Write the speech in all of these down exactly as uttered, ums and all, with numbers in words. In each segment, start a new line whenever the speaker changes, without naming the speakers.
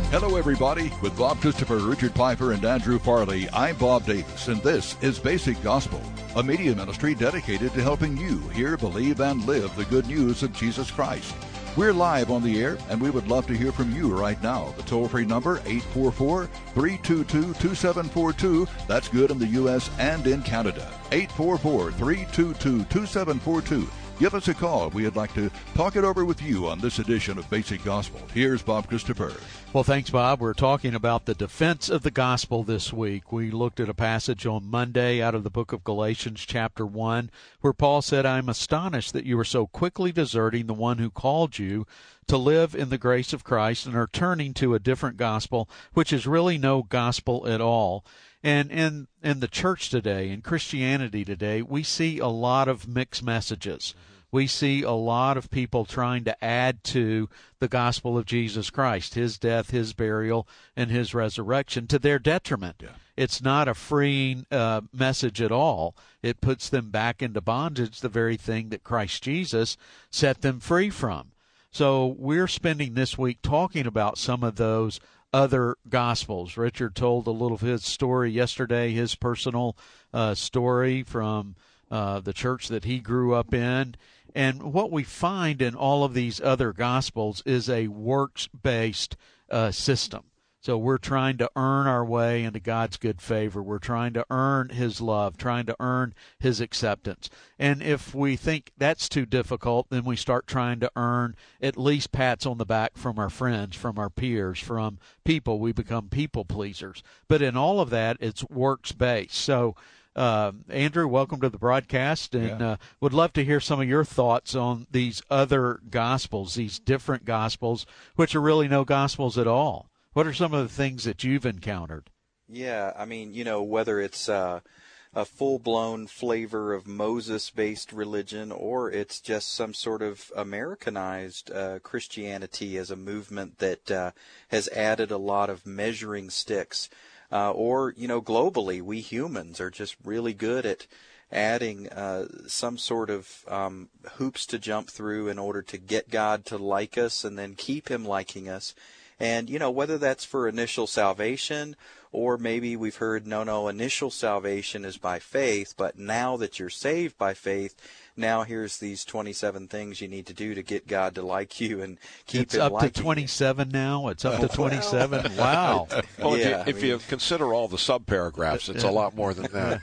Hello, everybody. With Bob Christopher, Richard Piper, and Andrew Farley, I'm Bob Davis, and this is Basic Gospel, a media ministry dedicated to helping you hear, believe, and live the good news of Jesus Christ. We're live on the air, and we would love to hear from you right now. The toll-free number, eight four four, three two two, two seven four two. That's good in the U S and in Canada. eight four four, three two two, two seven four two. Give us a call. We'd like to talk it over with you on this edition of Basic Gospel. Here's Bob Christopher.
Well, thanks, Bob. We're talking about the defense of the gospel this week. We looked at a passage on Monday out of the book of Galatians, chapter one, where Paul said, I'm astonished that you are so quickly deserting the one who called you to live in the grace of Christ and are turning to a different gospel, which is really no gospel at all. And in, in the church today, in Christianity today, we see a lot of mixed messages. We see a lot of people trying to add to the gospel of Jesus Christ, his death, his burial, and his resurrection to their detriment. Yeah. It's not a freeing uh, message at all. It puts them back into bondage, the very thing that Christ Jesus set them free from. So we're spending this week talking about some of those other gospels. Richard told a little of his story yesterday, his personal uh, story from uh, the church that he grew up in. And what we find in all of these other gospels is a works-based uh, system. So we're trying to earn our way into God's good favor. We're trying to earn his love, trying to earn his acceptance. And if we think that's too difficult, then we start trying to earn at least pats on the back from our friends, from our peers, from people. We become people pleasers. But in all of that, it's works-based. So Uh, Andrew, welcome to the broadcast, and yeah. uh, would love to hear some of your thoughts on these other gospels, these different gospels, which are really no gospels at all. What are some of the things that you've encountered?
Yeah, I mean, you know, whether it's uh, a full-blown flavor of Moses-based religion or it's just some sort of Americanized uh, Christianity as a movement that uh, has added a lot of measuring sticks. Uh, or, you know, globally, we humans are just really good at adding uh, some sort of um, hoops to jump through in order to get God to like us and then keep him liking us. And, you know, whether that's for initial salvation or maybe we've heard, no, no, initial salvation is by faith, but now that you're saved by faith, now here's these twenty-seven things you need to do to get God to like you and keep
it's
him liking you.
It's up to twenty-seven now? It's up to twenty-seven? Wow.
Well,
yeah,
if, you, if I mean, you consider all the subparagraphs, it's a lot more than that.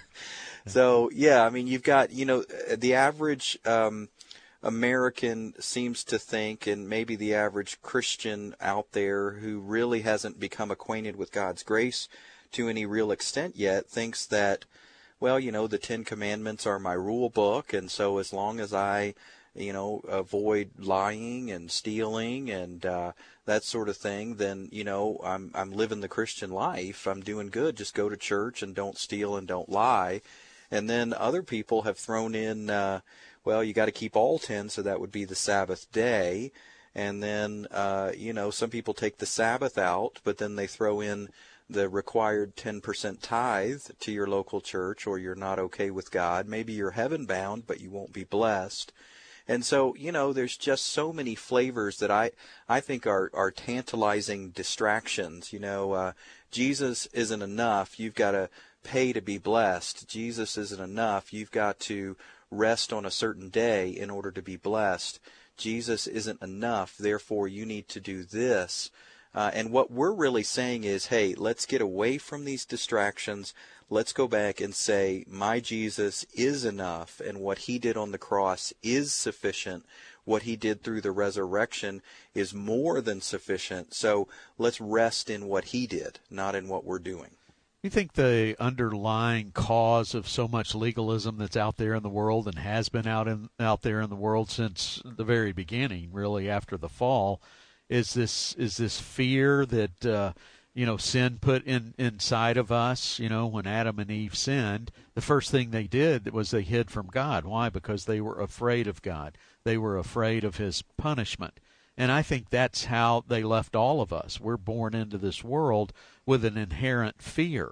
So, yeah, I mean, you've got, you know, the average um, American seems to think, and maybe the average Christian out there who really hasn't become acquainted with God's grace to any real extent yet, thinks that, well, you know, the Ten Commandments are my rule book, and so as long as I, you know, avoid lying and stealing and uh, that sort of thing, then, you know, I'm I'm living the Christian life. I'm doing good. Just go to church and don't steal and don't lie. And then other people have thrown in, uh, well, you got to keep all ten, so that would be the Sabbath day. And then, uh, you know, some people take the Sabbath out, but then they throw in the required ten percent tithe to your local church, or you're not okay with God. Maybe you're heaven-bound, but you won't be blessed. And so, you know, there's just so many flavors that I, I think are, are tantalizing distractions. You know, uh, Jesus isn't enough. You've got to pay to be blessed. Jesus isn't enough. You've got to rest on a certain day in order to be blessed. Jesus isn't enough. Therefore, you need to do this. Uh, and what we're really saying is, hey, let's get away from these distractions. Let's go back and say, my Jesus is enough, and what he did on the cross is sufficient. What he did through the resurrection is more than sufficient. So let's rest in what he did, not in what we're doing.
You think the underlying cause of so much legalism that's out there in the world and has been out in out there in the world since the very beginning, really after the fall, is this is this fear that uh, you know sin put in inside of us? You know, when Adam and Eve sinned, the first thing they did was they hid from God. Why? Because they were afraid of God. They were afraid of his punishment. And I think that's how they left all of us. We're born into this world with an inherent fear.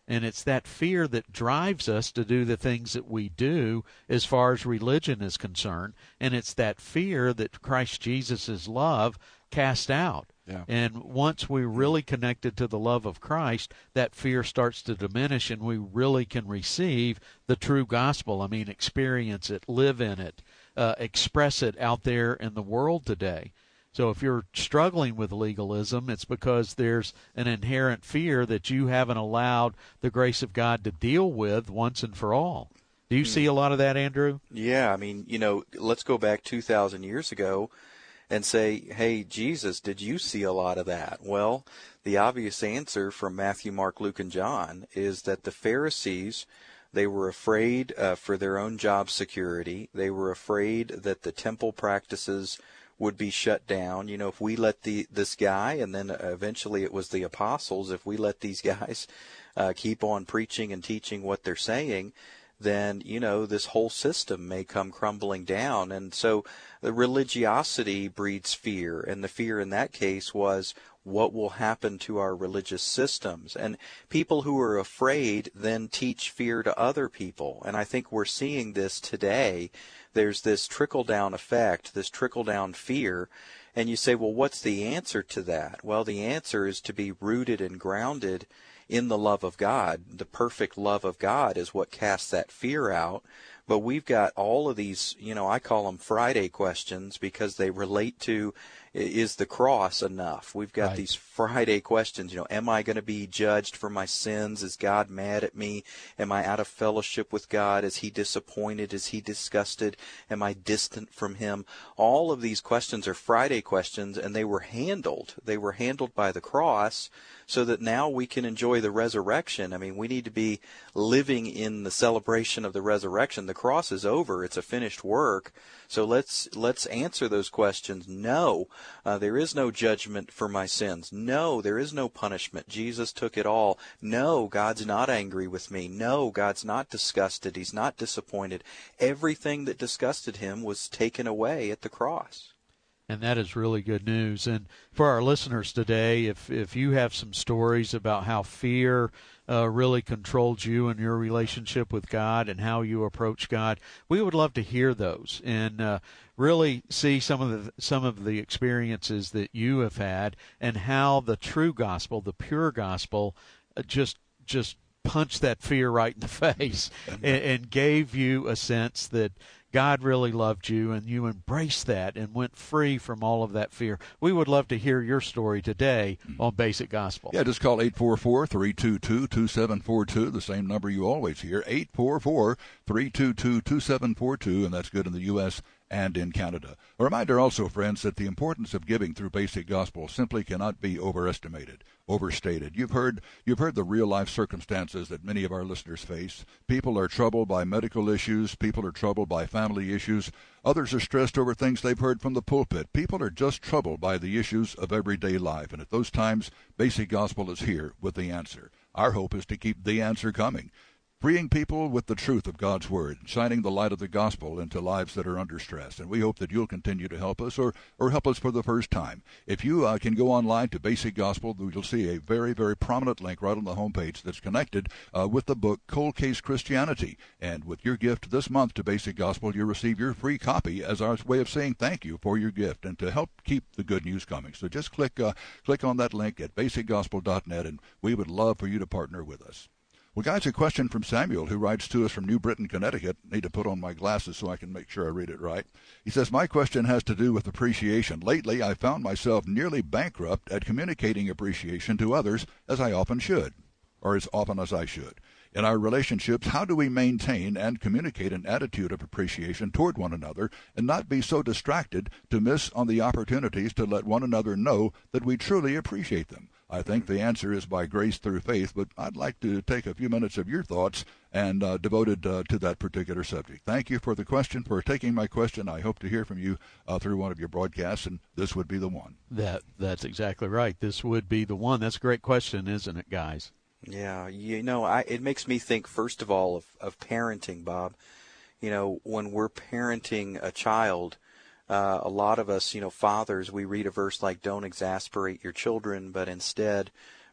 And it's that fear that drives us to do the things that we do as far as religion is concerned. And it's that fear that Christ Jesus' love cast out.
Yeah.
And once we're really connected to the love of Christ, that fear starts to diminish, and we really can receive the true gospel. I mean, experience it, live in it, uh, express it out there in the world today. So if you're struggling with legalism, it's because there's an inherent fear that you haven't allowed the grace of God to deal with once and for all. Do you see a lot of that, Andrew?
Yeah, I mean, you know, let's go back two thousand years ago and say, hey, Jesus, did you see a lot of that? Well, the obvious answer from Matthew, Mark, Luke, and John is that the Pharisees, they were afraid uh, for their own job security. They were afraid that the temple practices would be shut down. You know, if we let the this guy, and then eventually it was the apostles, if we let these guys uh, keep on preaching and teaching what they're saying, then, you know, this whole system may come crumbling down. And so the religiosity breeds fear, and the fear in that case was what will happen to our religious systems. And people who are afraid then teach fear to other people. And I think we're seeing this today. There's this trickle-down effect, this trickle-down fear. And you say, well, what's the answer to that? Well, the answer is to be rooted and grounded in the love of God. The perfect love of God is what casts that fear out. But we've got all of these, you know, I call them Friday questions because they relate to, is the cross enough? We've got
right.
these Friday questions, you know, am I going to be judged for my sins? Is God mad at me? Am I out of fellowship with God? Is he disappointed? Is he disgusted? Am I distant from him? All of these questions are Friday questions, and they were handled. They were handled by the cross so that now we can enjoy the resurrection. I mean, we need to be living in the celebration of the resurrection. The cross is over. It's a finished work. So let's let's answer those questions. No, uh, there is no judgment for my sins. No, there is no punishment. Jesus took it all. No, God's not angry with me. No, God's not disgusted. He's not disappointed. Everything that disgusted him was taken away at the cross.
And that is really good news. And for our listeners today, if if you have some stories about how fear uh, really controlled you and your relationship with God and how you approach God, we would love to hear those and uh, really see some of the some of the experiences that you have had and how the true gospel, the pure gospel, uh, just just punched that fear right in the face and, and gave you a sense that God really loved you, and you embraced that and went free from all of that fear. We would love to hear your story today on Basic Gospel.
Yeah, just call eight four four, three two two, two seven four two, the same number you always hear, eight four four, three two two, two seven four two, and that's good in the U S and in Canada. A reminder also, friends, that the importance of giving through Basic Gospel simply cannot be overestimated, overstated. You've heard you've heard the real-life circumstances that many of our listeners face. People are troubled by medical issues. People are troubled by family issues. Others are stressed over things they've heard from the pulpit. People are just troubled by the issues of everyday life. And at those times, Basic Gospel is here with the answer. Our hope is to keep the answer coming, freeing people with the truth of God's Word, shining the light of the gospel into lives that are under stress. And we hope that you'll continue to help us or, or help us for the first time. If you uh, can go online to Basic Gospel, you'll see a very, very prominent link right on the homepage that's connected uh, with the book Cold Case Christianity. And with your gift this month to Basic Gospel, you'll receive your free copy as our way of saying thank you for your gift and to help keep the good news coming. So just click, uh, click on that link at basic gospel dot net, and we would love for you to partner with us. Well, guys, a question from Samuel, who writes to us from New Britain, Connecticut. I need to put on my glasses so I can make sure I read it right. He says, my question has to do with appreciation. Lately, I found myself nearly bankrupt at communicating appreciation to others as I often should, or as often as I should. In our relationships, how do we maintain and communicate an attitude of appreciation toward one another and not be so distracted to miss on the opportunities to let one another know that we truly appreciate them? I think the answer is by grace through faith, but I'd like to take a few minutes of your thoughts and uh, devoted uh, to that particular subject. Thank you for the question, for taking my question. I hope to hear from you uh, through one of your broadcasts, and this would be the one.
That That's exactly right. This would be the one. That's a great question, isn't it, guys?
Yeah, you know, I, it makes me think, first of all, of, of parenting, Bob. You know, when we're parenting a child, Uh, a lot of us, you know, fathers, we read a verse like, don't exasperate your children, but instead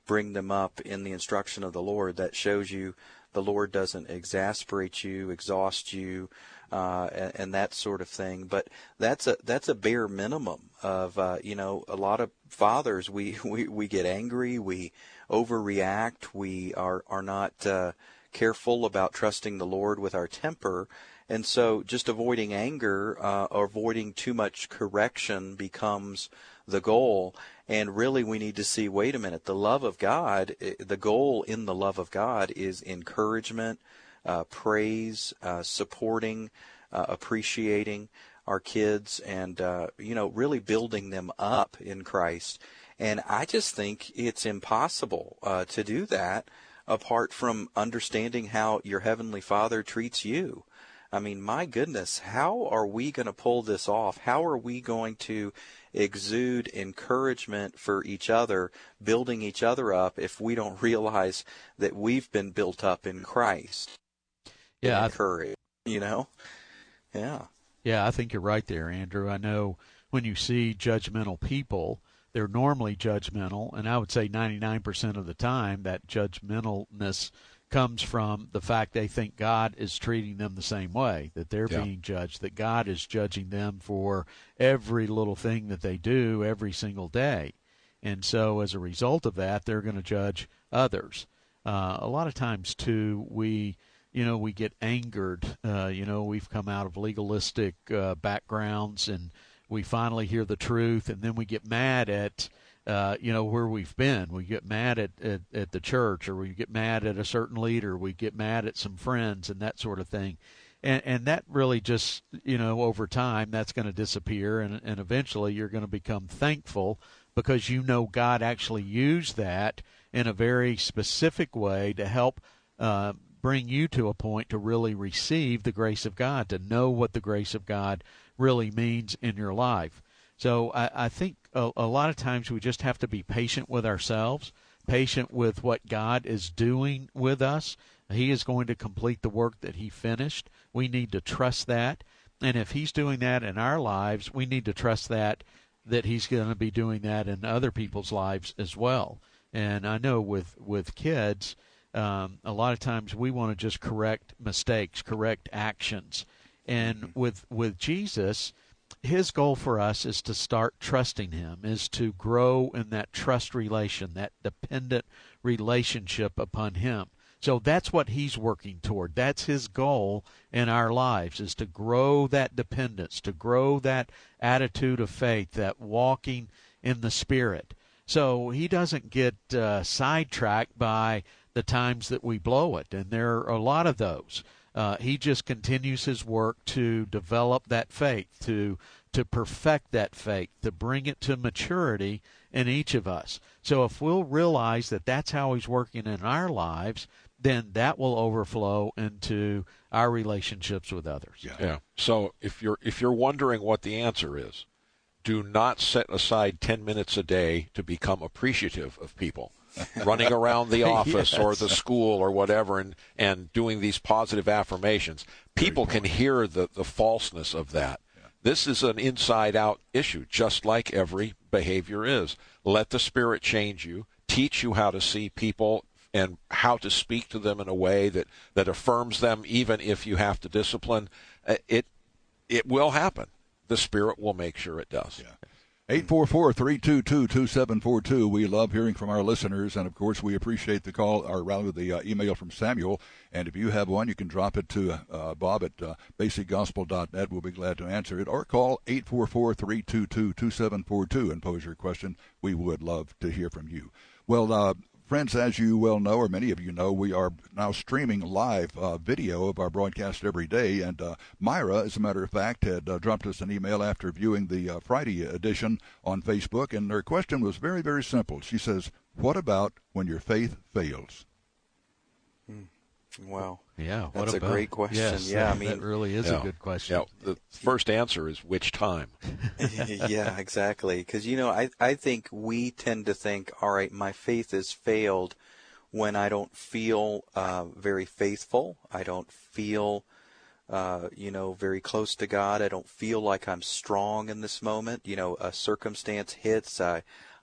bring them up in the instruction of the Lord. That shows you the Lord doesn't exasperate you, exhaust you, uh, and, and that sort of thing. But that's a that's a bare minimum of uh, you know a lot of fathers. We, we, we get angry, we overreact, we are are not uh, careful about trusting the Lord with our temper. And so just avoiding anger uh, or avoiding too much correction becomes the goal. And really we need to see, wait a minute, the love of God, the goal in the love of God is encouragement, uh, praise, uh, supporting, uh, appreciating our kids, and, uh, you know, really building them up in Christ. And I just think it's impossible uh, to do that apart from understanding how your Heavenly Father treats you. I mean, my goodness, how are we going to pull this off? How are we going to exude encouragement for each other, building each other up, if we don't realize that we've been built up in Christ?
Yeah,
encourage, you know? Yeah.
Yeah, I think you're right there, Andrew. I know when you see judgmental people, they're normally judgmental, and I would say ninety-nine percent of the time that judgmentalness comes from the fact they think God is treating them the same way, that they're
yeah.
being judged, that God is judging them for every little thing that they do every single day. And so as a result of that, they're going to judge others. Uh, a lot of times, too, we, you know, we get angered. Uh, you know, we've come out of legalistic uh, backgrounds, and we finally hear the truth, and then we get mad at Uh, you know, where we've been. We get mad at, at, at the church, or we get mad at a certain leader. We get mad at some friends and that sort of thing. And, and that really just, you know, over time, that's going to disappear. And, and eventually you're going to become thankful because you know God actually used that in a very specific way to help uh, bring you to a point to really receive the grace of God, to know what the grace of God really means in your life. So I, I think a, a lot of times we just have to be patient with ourselves, patient with what God is doing with us. He is going to complete the work that he finished. We need to trust that. And if he's doing that in our lives, we need to trust that, that he's going to be doing that in other people's lives as well. And I know with, with kids, um, a lot of times we want to just correct mistakes, correct actions. And with with Jesus, his goal for us is to start trusting him, is to grow in that trust relation, that dependent relationship upon him. So that's what he's working toward. That's his goal in our lives, is to grow that dependence, to grow that attitude of faith, that walking in the Spirit. So he doesn't get uh, sidetracked by the times that we blow it, and there are a lot of those. Uh, he just continues his work to develop that faith, to to perfect that faith, to bring it to maturity in each of us. So if we'll realize that that's how he's working in our lives, then that will overflow into our relationships with others.
Yeah. yeah. So if you're if you're wondering what the answer is, do not set aside ten minutes a day to become appreciative of people. Running around the office yes. or the school or whatever and, and doing these positive affirmations. People can hear the, the falseness of that. Yeah. This is an inside-out issue, just like every behavior is. Let the Spirit change you, teach you how to see people and how to speak to them in a way that, that affirms them, even if you have to discipline. It, it will happen. The Spirit will make sure it does.
Yeah. eight four four, three two two, two seven four two. We love hearing from our listeners, and, of course, we appreciate the call, or rather the uh, email from Samuel. And if you have one, you can drop it to uh, Bob at uh, basic gospel dot net. We'll be glad to answer it. Or call eight four four, three two two, two seven four two and pose your question. We would love to hear from you. Well, uh, friends, as you well know, or many of you know, we are now streaming live uh, video of our broadcast every day. And uh, Myra, as a matter of fact, had uh, dropped us an email after viewing the uh, Friday edition on Facebook. And her question was very, very simple. She says, what about when your faith fails?
Hmm. Wow.
Yeah, what
that's
about,
a great question.
Yes,
yeah,
that,
I mean,
that really is
yeah,
a good question.
Yeah, the first answer is which time?
Yeah, exactly. Because, you know, I, I think we tend to think, all right, my faith has failed when I don't feel uh, very faithful. I don't feel, uh, you know, very close to God. I don't feel like I'm strong in this moment. You know, a circumstance hits. I,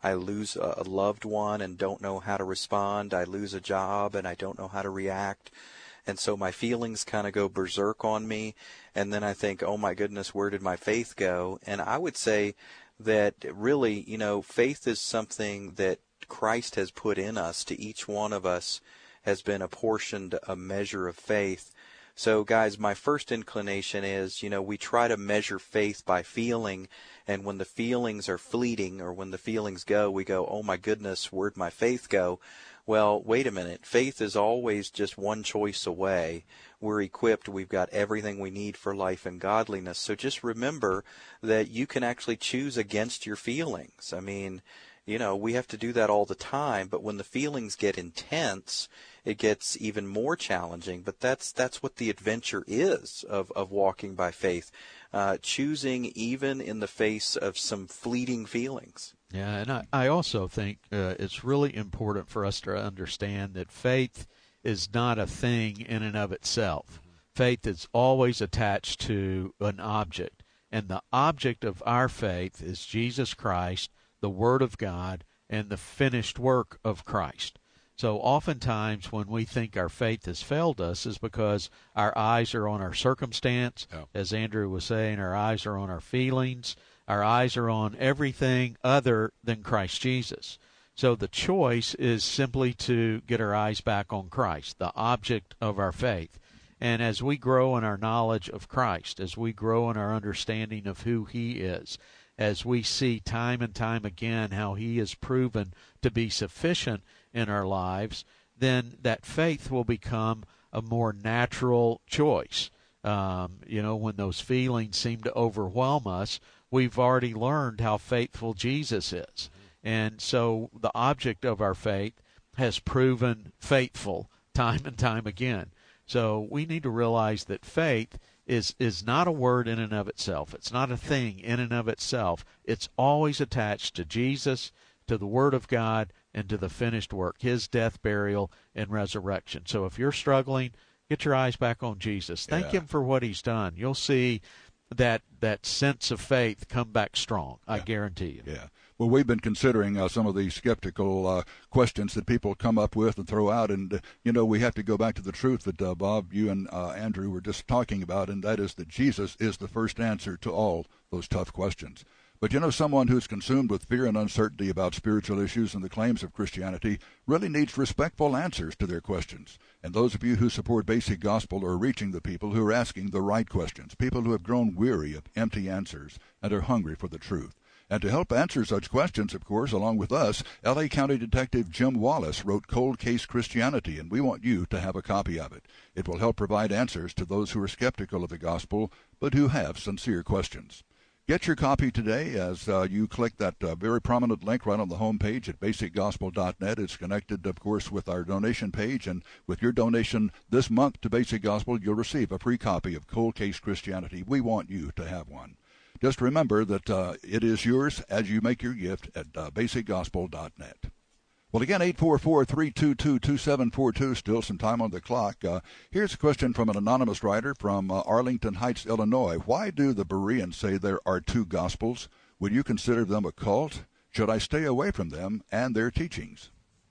I lose a loved one and don't know how to respond. I lose a job and I don't know how to react. And so my feelings kind of go berserk on me. And then I think, oh my goodness, where did my faith go? And I would say that really, you know, faith is something that Christ has put in us. To each one of us has been apportioned a measure of faith. So, guys, my first inclination is, you know, we try to measure faith by feeling, and when the feelings are fleeting or when the feelings go, we go, oh, my goodness, where'd my faith go? Well, wait a minute. Faith is always just one choice away. We're equipped. We've got everything we need for life and godliness. So just remember that you can actually choose against your feelings. I mean, you know, we have to do that all the time, but when the feelings get intense, it gets even more challenging. But that's that's what the adventure is of, of walking by faith, uh, choosing even in the face of some fleeting feelings.
Yeah, and I, I also think uh, it's really important for us to understand that faith is not a thing in and of itself. Mm-hmm. Faith is always attached to an object, and the object of our faith is Jesus Christ, the Word of God, and the finished work of Christ. So oftentimes when we think our faith has failed us is because our eyes are on our circumstance. Oh. As Andrew was saying, our eyes are on our feelings. Our eyes are on everything other than Christ Jesus. So the choice is simply to get our eyes back on Christ, the object of our faith. And as we grow in our knowledge of Christ, as we grow in our understanding of who He is, as we see time and time again how He is proven to be sufficient in our lives, then that faith will become a more natural choice. Um, you know, when those feelings seem to overwhelm us, we've already learned how faithful Jesus is. And so the object of our faith has proven faithful time and time again. So we need to realize that faith is, is not a word in and of itself. It's not a thing in and of itself. It's always attached to Jesus, to the Word of God, and to the finished work, His death, burial, and resurrection. So if you're struggling, get your eyes back on Jesus. Thank yeah. Him for what He's done. You'll see that that sense of faith come back strong. I yeah. guarantee you.
Yeah. Well, we've been considering uh, some of these skeptical uh, questions that people come up with and throw out, and, uh, you know, we have to go back to the truth that, uh, Bob, you and uh, Andrew were just talking about, and that is that Jesus is the first answer to all those tough questions. But, you know, someone who's consumed with fear and uncertainty about spiritual issues and the claims of Christianity really needs respectful answers to their questions. And those of you who support Basic Gospel are reaching the people who are asking the right questions, people who have grown weary of empty answers and are hungry for the truth. And to help answer such questions, of course, along with us, L A County Detective Jim Wallace wrote Cold Case Christianity, and we want you to have a copy of it. It will help provide answers to those who are skeptical of the gospel, but who have sincere questions. Get your copy today as uh, you click that uh, very prominent link right on the home page at basic gospel dot net. It's connected, of course, with our donation page, and with your donation this month to Basic Gospel, you'll receive a free copy of Cold Case Christianity. We want you to have one. Just remember that uh, it is yours as you make your gift at uh, basic gospel dot net. Well, again, eight four four, three two two, two seven four two, still some time on the clock. Uh, here's a question from an anonymous writer from uh, Arlington Heights, Illinois. Why do the Bereans say there are two gospels? Would you consider them a cult? Should I stay away from them and their teachings?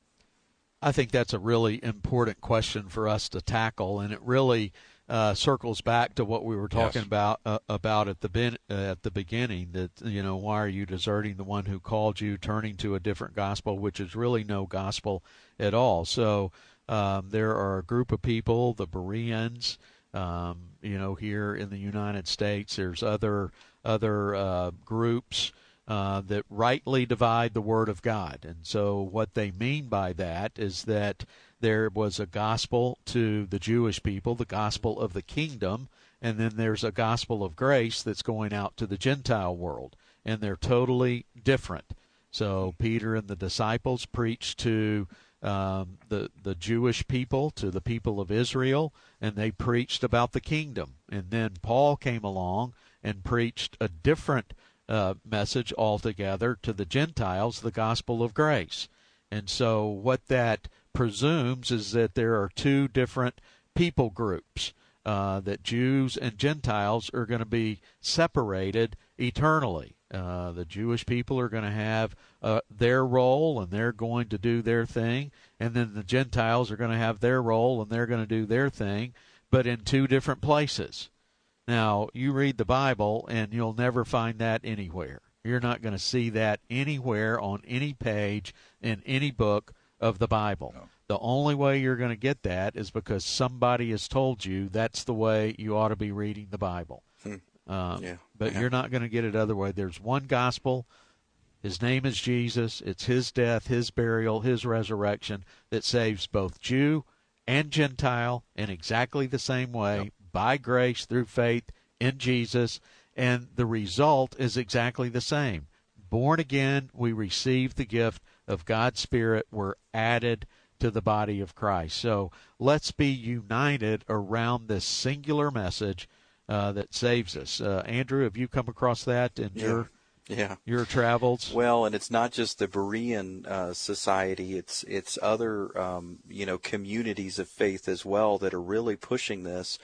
I think that's a really important question for us to tackle, and it really Uh, circles back to what we were talking yes. about uh, about at the bin, uh, at the beginning. That, you know, why are you deserting the one who called you, turning to a different gospel, which is really no gospel at all? So um, there are a group of people, the Bereans, um, you know, here in the United States. There's other other uh, groups uh, that rightly divide the Word of God, and so what they mean by that is that there was a gospel to the Jewish people, the gospel of the kingdom, and then there's a gospel of grace that's going out to the Gentile world, and they're totally different. So Peter and the disciples preached to um, the the Jewish people, to the people of Israel, and they preached about the kingdom. And then Paul came along and preached a different uh, message altogether to the Gentiles, the gospel of grace. And so what that presumes is that there are two different people groups, uh, that Jews and Gentiles are going to be separated eternally. Uh, the Jewish people are going to have uh, their role, and they're going to do their thing, and then the Gentiles are going to have their role, and they're going to do their thing, but in two different places. Now, you read the Bible, and you'll never find that anywhere. You're not going to see that anywhere on any page in any book of the Bible. No. The only way you're going to get that is because somebody has told you that's the way you ought to be reading the Bible. Hmm. Um, yeah. But yeah. You're not going to get it other way. There's one gospel. His name is Jesus. It's his death, his burial, his resurrection that saves both Jew and Gentile in exactly the same way, yep. by grace through faith in Jesus, and the result is exactly the same. Born again, we receive the gift of God's Spirit. We're added to the body of Christ. So let's be united around this singular message Uh, that saves us. Uh, Andrew, have you come across that in
yeah.
your
yeah.
your travels?
Well, and it's not just the Berean uh, society; it's it's other um, you know communities of faith as well that are really pushing this.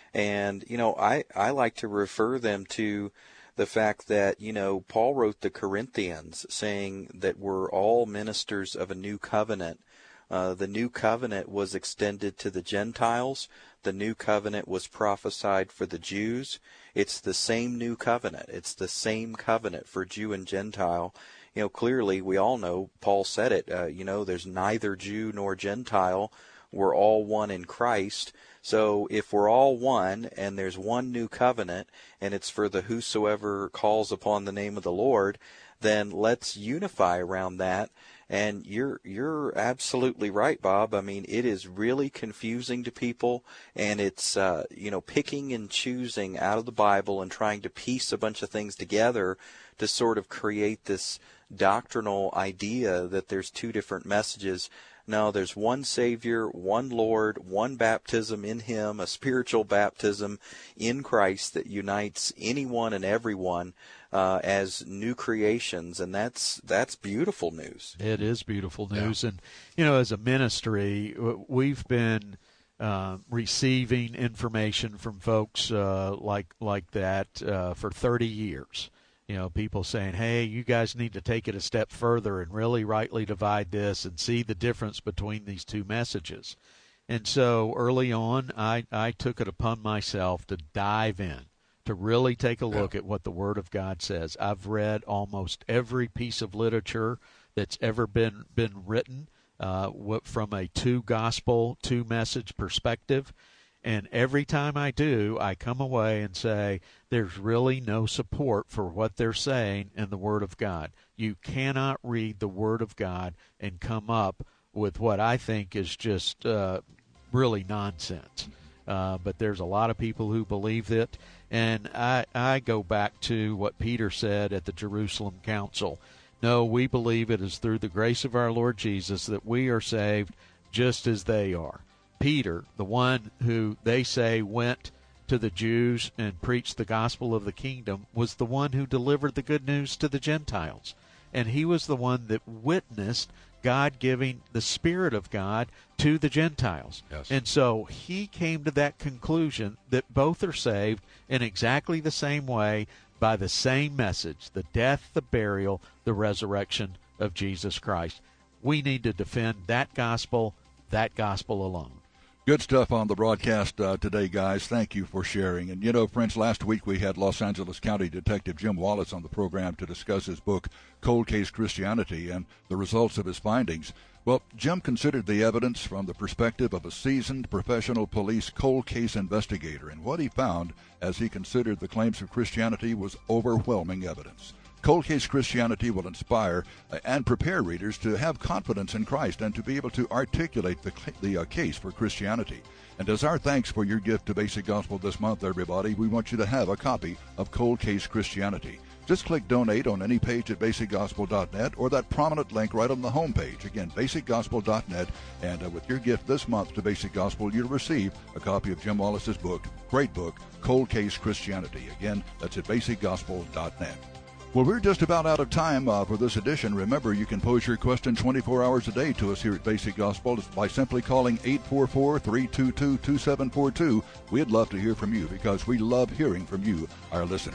And you know, I I like to refer them to the fact that you know Paul wrote the Corinthians saying that we're all ministers of a new covenant. Uh, the new covenant was extended to the Gentiles. The new covenant was prophesied for the Jews. It's the same new covenant. It's the same covenant for Jew and Gentile. You know, clearly we all know, Paul said it, uh, you know, there's neither Jew nor Gentile. We're all one in Christ. So if we're all one and there's one new covenant and it's for the whosoever calls upon the name of the Lord, then let's unify around that. And you're you're absolutely right, Bob. I mean, it is really confusing to people, and it's uh, you know picking and choosing out of the Bible and trying to piece a bunch of things together to sort of create this doctrinal idea that there's two different messages. No, there's one Savior, one Lord, one baptism in Him, a spiritual baptism in Christ that unites anyone and everyone uh, as new creations, and that's that's beautiful news.
It is beautiful news, yeah. And you know, as a ministry, we've been uh, receiving information from folks uh, like like that uh, for thirty years. You know, people saying, hey, you guys need to take it a step further and really rightly divide this and see the difference between these two messages. And so early on, I, I took it upon myself to dive in, to really take a look yeah. at what the Word of God says. I've read almost every piece of literature that's ever been, been written uh, from a two-gospel, two-message perspective. And every time I do, I come away and say, there's really no support for what they're saying in the Word of God. You cannot read the Word of God and come up with what I think is just uh, really nonsense. Uh, but there's a lot of people who believe it. And I, I go back to what Peter said at the Jerusalem Council. No, we believe it is through the grace of our Lord Jesus that we are saved just as they are. Peter, the one who they say went to the Jews and preached the gospel of the kingdom, was the one who delivered the good news to the Gentiles. And he was the one that witnessed God giving the Spirit of God to the Gentiles.
Yes.
And so he came to that conclusion that both are saved in exactly the same way by the same message, the death, the burial, the resurrection of Jesus Christ. We need to defend that gospel, that gospel alone.
Good stuff on the broadcast uh, today, guys. Thank you for sharing. And, you know, friends, last week we had Los Angeles County Detective Jim Wallace on the program to discuss his book, Cold Case Christianity, and the results of his findings. Well, Jim considered the evidence from the perspective of a seasoned professional police cold case investigator, and what he found as he considered the claims of Christianity was overwhelming evidence. Cold Case Christianity will inspire uh, and prepare readers to have confidence in Christ and to be able to articulate the, the uh, case for Christianity. And as our thanks for your gift to Basic Gospel this month, everybody, we want you to have a copy of Cold Case Christianity. Just click Donate on any page at basic gospel dot net or that prominent link right on the home page. Again, basic gospel dot net. And uh, with your gift this month to Basic Gospel, you'll receive a copy of Jim Wallace's book, great book, Cold Case Christianity. Again, that's at basic gospel dot net. Well, we're just about out of time uh, for this edition. Remember, you can pose your question twenty-four hours a day to us here at Basic Gospel by simply calling eight four four, three two two, two seven four two. We'd love to hear from you because we love hearing from you, our listeners.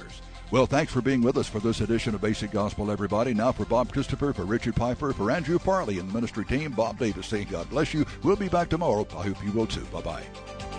Well, thanks for being with us for this edition of Basic Gospel, everybody. Now for Bob Christopher, for Richard Piper, for Andrew Farley and the ministry team, Bob Davis saying God bless you. We'll be back tomorrow. I hope you will too. Bye-bye.